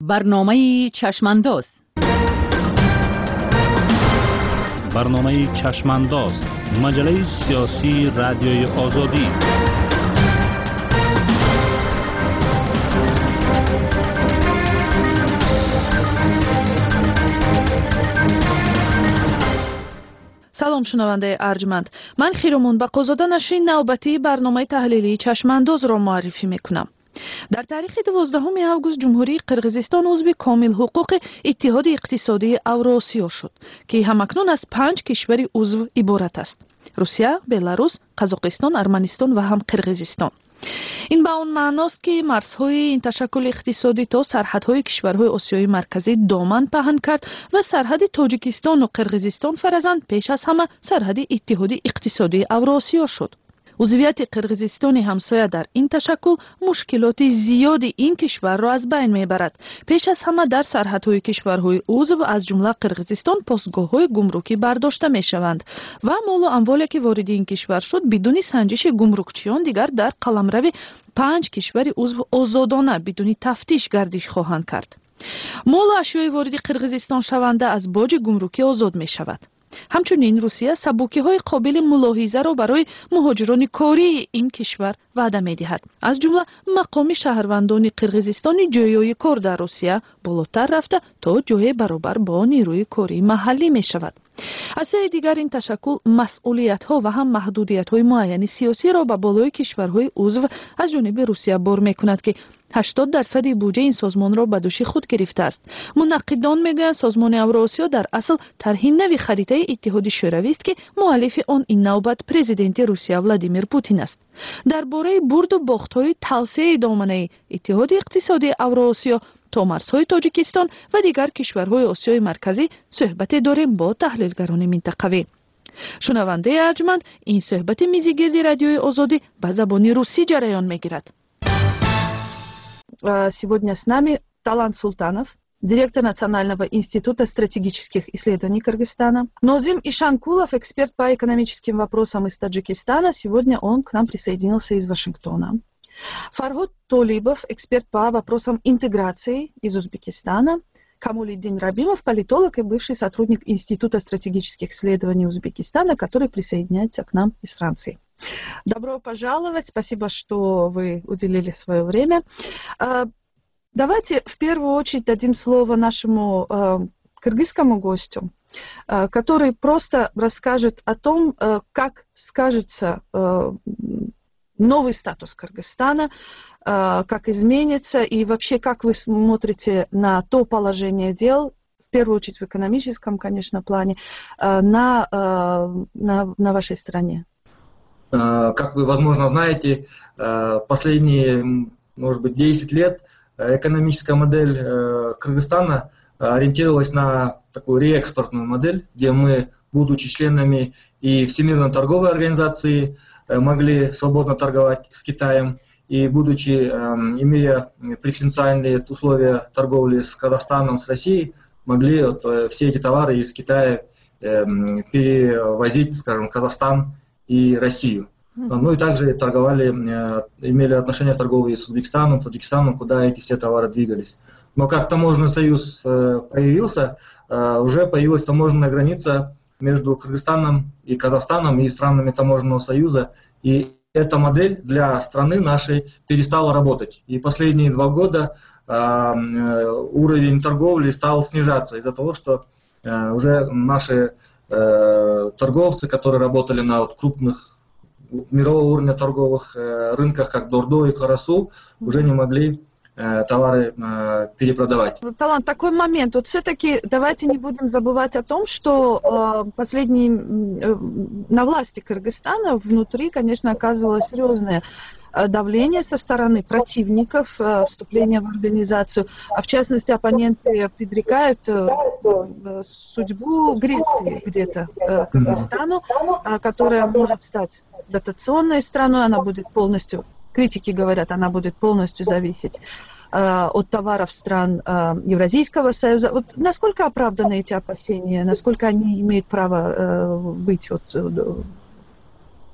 برنامه چشمانداز برنامه چشمانداز مجله سیاسی رادیوی آزادی. سلام شنونده ارجمند، من خیرمون بقازاده نشین نوبتی برنامه تحلیلی چشمانداز را معرفی میکنم. در تاریخ 12 آگوست جمهوری قرقیزستان عضو کامل حقوق اتحاد اقتصادی اوراسیا شد که همکنون از 5 کشور عضو عبارت است: روسیه، بلاروس، قزاقستان، ارمنستان و هم قرقیزستان. این به آن معناست که مرزهای این تشکل اقتصادی تا سرحدهای کشورهای آسیای مرکزی دامن پهن کرد و سرحد تاجیکستان و قرقیزستان فرزند پیش از همه سرحد اتحاد اقتصادی اوراسیا شد. عضویت قرقیزستان همسایه در این تشکل مشکلات زیادی این کشور را از بین میبرد. پیش از همه در سرحدهای کشورهای عضو از جمله قرقیزستان پاسگاه‌های گمرکی برداشته میشوند و مال و اموالی که وارد این کشور شد بدون سنجش گمرکچیان دیگر در قلمرو 5 کشور عضو آزادانه بدون تفتیش گردش خواهند کرد. مال و اشیای وارد قرقیزستان شونده از باج گمرکی آزاد می شود. همچنین روسیه سبوکی‌های قابل ملاحظه را برای مهاجران کاری این کشور وعده می‌دهد. از جمله مقام شهروندان قرقیزستان جایهای کار در روسیه بالاتر رفته تا جای برابر با نیروی کاری محلی می‌شود. از سوی دیگر این تشکل مسئولیت‌ها و هم محدودیت‌های معین سیاسی را به بالای کشورهای عضو از جانب روسیه بار می‌کند که 80% بودجه این سازمان را به دوش خود گرفته است. منقدان میگویند سازمان اوراسیا در اصل طرح نوی خریطه اتحاد شوروی است که مؤلف آن این نوبت پرزیدنت روسیه ولادیمیر پوتین است. درباره برد و باخت‌های توسعه دامنه اتحاد اقتصادی اوراسیا تا مرزهای تاجیکستان و دیگر کشورهای آسیای مرکزی صحبت داریم با تحلیلگران منطقوی. شنونده ارجمند، این صحبت میزگرد رادیوی آزادی به زبان روسی جریان میگیرد. Сегодня с нами Талант Султанов, директор Национального института стратегических исследований Кыргызстана. Нозим Ишанкулов, эксперт по экономическим вопросам из Таджикистана. Сегодня он к нам присоединился из Вашингтона. Фарход Толибов, эксперт по вопросам интеграции из Узбекистана. Камулиддин Рабимов, политолог и бывший сотрудник Института стратегических исследований Узбекистана, который присоединяется к нам из Франции. Добро пожаловать, спасибо, что вы уделили свое время. Давайте в первую очередь дадим слово нашему кыргызскому гостю, который просто расскажет о том, как скажется новый статус Кыргызстана, как изменится и вообще как вы смотрите на то положение дел, в первую очередь в экономическом, конечно, плане, на вашей стране. Как вы, возможно, знаете, последние, может быть, 10 лет экономическая модель Кыргызстана ориентировалась на такую реэкспортную модель, где мы, будучи членами и Всемирной торговой организации, могли свободно торговать с Китаем, и имея преференциальные условия торговли с Казахстаном, с Россией, могли все эти товары из Китая перевозить, скажем, в Казахстан и Россию. Ну и также имели отношения торговые с Узбекистаном, Таджикистаном, куда эти все товары двигались. Но как таможенный союз появился, уже появилась таможенная граница между Кыргызстаном и Казахстаном и странами таможенного союза. И эта модель для страны нашей перестала работать. И последние 2 года уровень торговли стал снижаться из-за того, что уже наши торговцы, которые работали на крупных мирового уровня торговых рынках, как Дордо и Карасу, уже не могли товары перепродавать. Талант, такой момент. Вот все-таки давайте не будем забывать о том, что на власти Кыргызстана внутри, конечно, оказывалось серьезное давление со стороны противников вступления в организацию, а в частности оппоненты предрекают судьбу Греции где-то Кыргызстану, которая может стать дотационной страной, она будет полностью, критики говорят, она будет полностью зависеть от товаров стран Евразийского союза. Вот насколько оправданы эти опасения, насколько они имеют право быть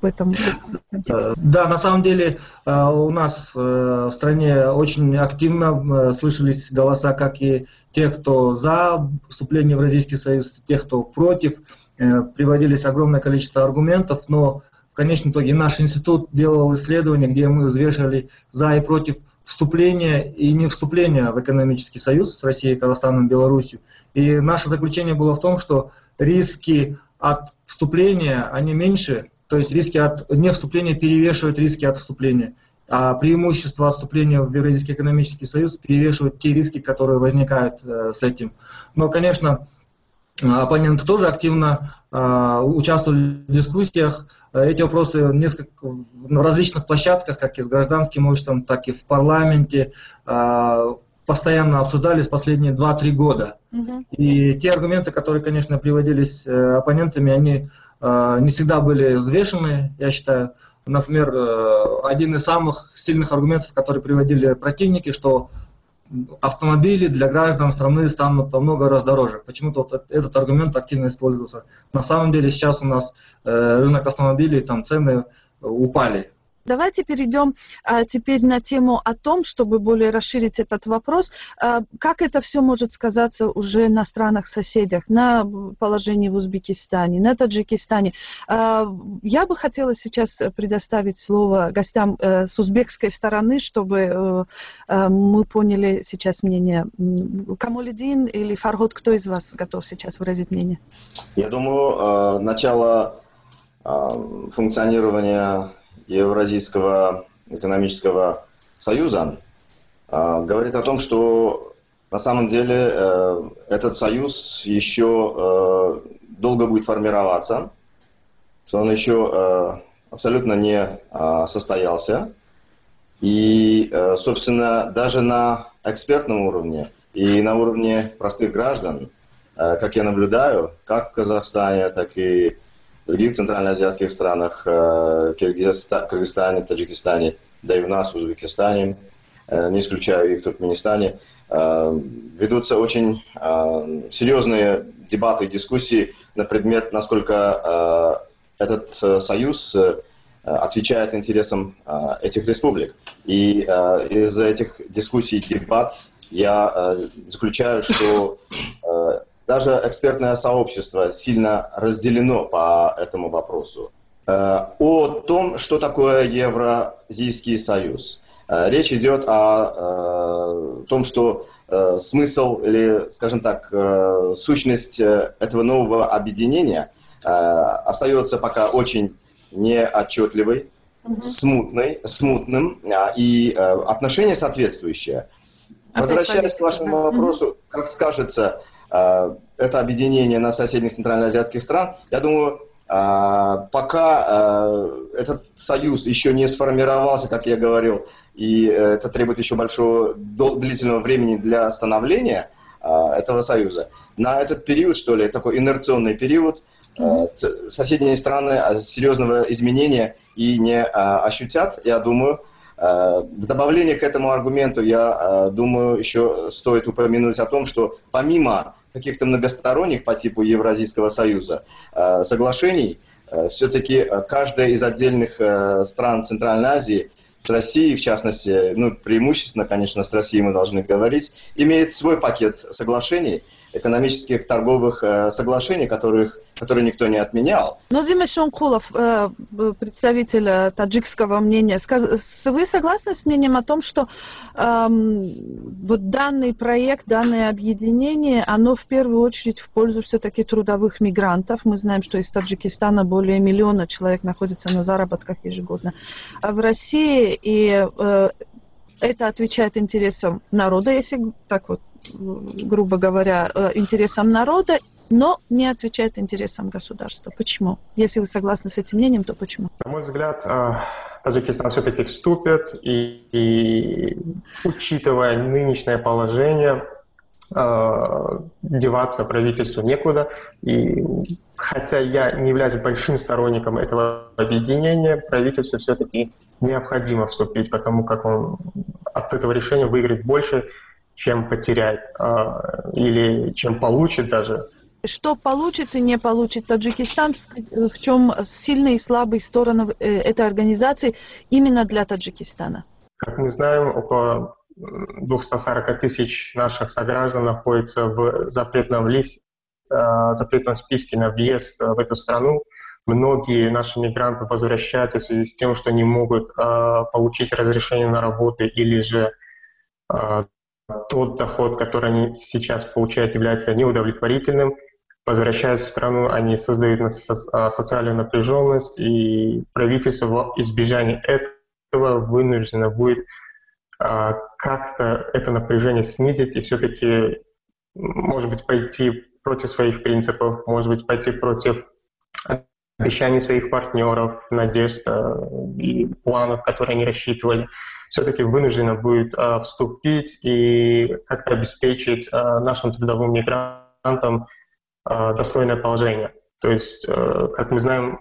в этом контексте? Да, на самом деле у нас в стране очень активно слышались голоса как и тех, кто за вступление в Евразийский союз, тех, кто против. Приводились огромное количество аргументов, но в конечном итоге наш институт делал исследования, где мы взвешивали за и против вступления и не вступления в экономический союз с Россией, Казахстаном, Беларусью. И наше заключение было в том, что риски от вступления, они меньше, то есть риски от невступления перевешивают риски от вступления. А преимущества от вступления в Евразийский экономический союз перевешивают те риски, которые возникают с этим. Но, конечно, оппоненты тоже активно участвовали в дискуссиях. Эти вопросы на различных площадках, как и с гражданским обществом, так и в парламенте, постоянно обсуждались последние 2-3 года. И те аргументы, которые, конечно, приводились оппонентами, они не всегда были взвешены, я считаю. Например, один из самых сильных аргументов, которые приводили противники, что автомобили для граждан страны станут во много раз дороже. Почему-то вот этот аргумент активно использовался. На самом деле сейчас у нас рынок автомобилей, там цены упали. Давайте перейдем теперь на тему о том, чтобы более расширить этот вопрос, как это все может сказаться уже на странах-соседях, на положении в Узбекистане, на Таджикистане. Я бы хотела сейчас предоставить слово гостям с узбекской стороны, чтобы мы поняли сейчас мнение. Камолидин или Фарход, кто из вас готов сейчас выразить мнение? Я думаю, начало функционирования Евразийского экономического союза говорит о том, что на самом деле этот союз еще долго будет формироваться, что он еще абсолютно не состоялся. И, собственно, даже на экспертном уровне и на уровне простых граждан, как я наблюдаю, как в Казахстане, так и в других центральноазиатских странах, Кыргызстане, Таджикистане, да и у нас, в Узбекистане, не исключаю и в Туркменистане, ведутся очень серьезные дебаты, дискуссии на предмет, насколько этот союз отвечает интересам этих республик. И из этих дискуссий, дебат я заключаю, что даже экспертное сообщество сильно разделено по этому вопросу. О том, что такое Евразийский союз. Речь идет о том, что смысл или, скажем так, сущность этого нового объединения остается пока очень неотчетливой, смутным, и отношение соответствующее. Возвращаясь к вашему вопросу, как скажется это объединение на соседних центральноазиатских стран, я думаю, пока этот союз еще не сформировался, как я говорил, и это требует еще большого длительного времени для становления этого союза, на этот период, что ли, такой инерционный период, соседние страны серьезного изменения и не ощутят, я думаю. В добавление к этому аргументу, я думаю, еще стоит упомянуть о том, что помимо каких-то многосторонних по типу Евразийского союза соглашений, все-таки каждая из отдельных стран Центральной Азии, с Россией в частности, ну, преимущественно, конечно, с Россией мы должны говорить, имеет свой пакет соглашений, экономических, торговых соглашений, которые никто не отменял. Нозим Шонкулов, представитель таджикского мнения, вы согласны с мнением о том, что вот данный проект, данное объединение, оно в первую очередь в пользу все-таки трудовых мигрантов? Мы знаем, что из Таджикистана более 1 миллиона человек находится на заработках ежегодно в России, и это отвечает интересам народа, если так вот, грубо говоря, интересам народа, но не отвечает интересам государства. Почему? Если вы согласны с этим мнением, то почему? На мой взгляд, Таджикистан все-таки вступит, и учитывая нынешнее положение, деваться правительству некуда. И хотя я не являюсь большим сторонником этого объединения, правительству все-таки необходимо вступить, потому как он от этого решения выиграет больше, чем потеряет, или чем получит даже, Что получит и не получит Таджикистан, в чем сильные и слабые стороны этой организации именно для Таджикистана? Как мы знаем, около 240 тысяч наших сограждан находятся в запретном списке на въезд в эту страну. Многие наши мигранты возвращаются в связи с тем, что не могут получить разрешение на работу, или же тот доход, который они сейчас получают, является неудовлетворительным. Возвращаясь в страну, они создают социальную напряженность, и правительство во избежание этого вынуждено будет как-то это напряжение снизить и все-таки, может быть, пойти против своих принципов, может быть, пойти против обещаний своих партнеров, надежд и планов, которые они рассчитывали. Все-таки вынуждено будет вступить и как-то обеспечить нашим трудовым мигрантам достойное положение. То есть, как мы знаем,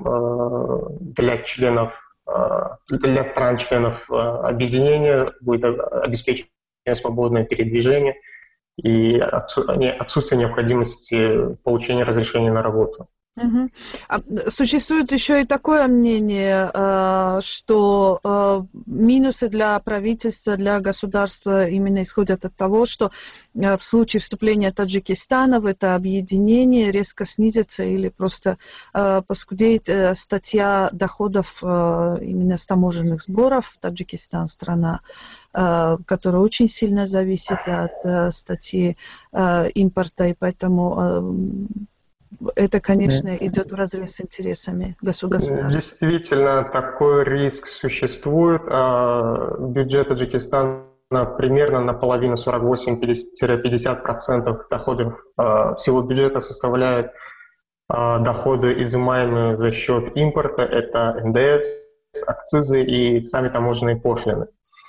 для стран-членов объединения будет обеспечено свободное передвижение и отсутствие необходимости получения разрешения на работу. Угу. Существует еще и такое мнение, что минусы для правительства, для государства именно исходят от того, что в случае вступления Таджикистана в это объединение резко снизится или просто поскудеет статья доходов именно с таможенных сборов. Таджикистан — страна, которая очень сильно зависит от статьи импорта, и поэтому это, конечно, идет вразрез с интересами государства. Действительно, такой риск существует. Бюджет Таджикистана примерно наполовину, 48-50% доходов всего бюджета составляют доходы, изымаемые за счет импорта. Это НДС, акцизы и сами таможенные пошлины.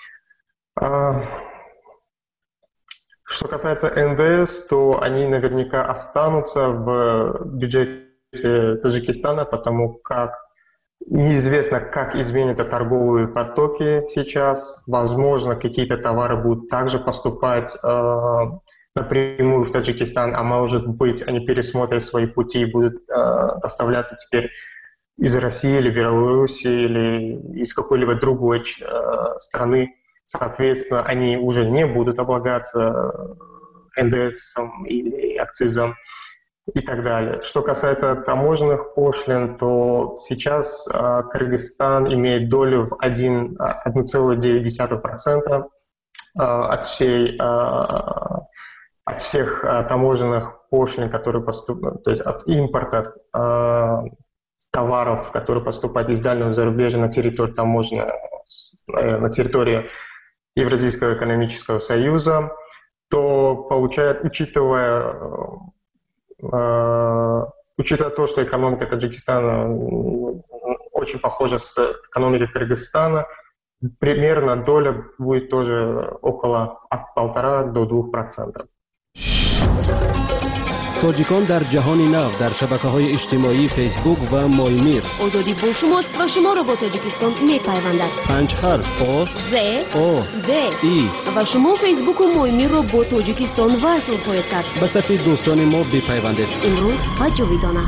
Что касается НДС, то они наверняка останутся в бюджете Таджикистана, потому как неизвестно, как изменятся торговые потоки сейчас. Возможно, какие-то товары будут также поступать напрямую в Таджикистан, а может быть, они пересмотрят свои пути и будут доставляться теперь из России или Беларуси или из какой-либо другой страны. Соответственно, они уже не будут облагаться НДСом или акцизом и так далее. Что касается таможенных пошлин, то сейчас Кыргызстан имеет долю в 1,9% от всех таможенных пошлин, которые поступают, то есть от импорта товаров, которые поступают из дальнего зарубежья на территорию таможни, на территории Евразийского экономического союза, то получает, учитывая то, что экономика Таджикистана очень похожа с экономикой Кыргызстана, примерно доля будет тоже около от 1,5 до 2%. تاجیکان در جهان نو در شبکه‌های اجتماعی فیسبوک و مایمیر. آزادی با شماست و شما را با تاجیکستان می‌پیوندد. 5 حرف آ ز او د ای و شما فیسبوک و مایمیر را با تاجیکستان وصل خواهید کرد. به صفحه دوستان ما بپیوندید. امروز و جاویدانه.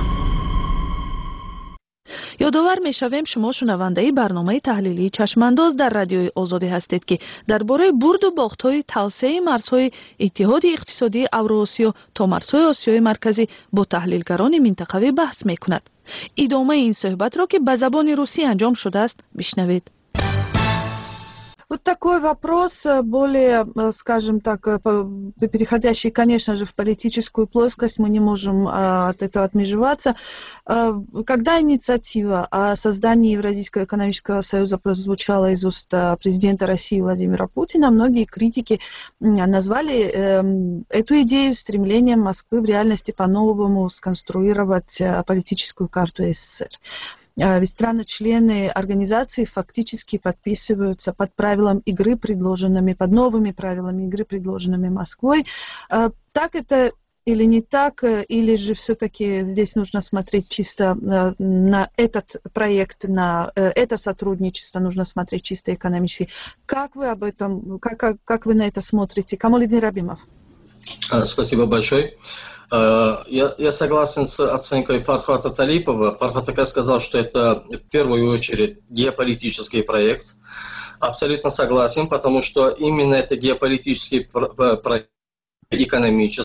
یادآور می‌شویم شما شنونده برنامه تحلیلی چشمانداز در رادیوی آزادی هستید که درباره برد و باخت‌های توسعه مرزهای اتحاد اقتصادی اوراسیا تا مرزهای آسیای مرکزی با تحلیلگران منطقوی بحث می‌کند. ادامه این صحبت را که به زبان روسی انجام شده است بشنوید. Вот такой вопрос, более, скажем так, переходящий, конечно же, в политическую плоскость, мы не можем от этого отмежеваться. Когда инициатива о создании Евразийского экономического союза прозвучала из уст президента России Владимира Путина, многие критики назвали эту идею стремлением Москвы в реальности по-новому сконструировать политическую карту СССР. Ведь страны-члены организации фактически подписываются под правилам игры, предложенными, под новыми правилами игры, предложенными Москвой. Так это или не так, или же все-таки здесь нужно смотреть чисто на этот проект, на это сотрудничество, нужно смотреть чисто экономически. Как вы об этом, как вы на это смотрите? Камолидин Рабимов. Спасибо большое. Я согласен с оценкой Фархата Талипова. Фархат Акай сказал, что это в первую очередь геополитический проект. Абсолютно согласен, потому что именно это геополитический проект, экономический.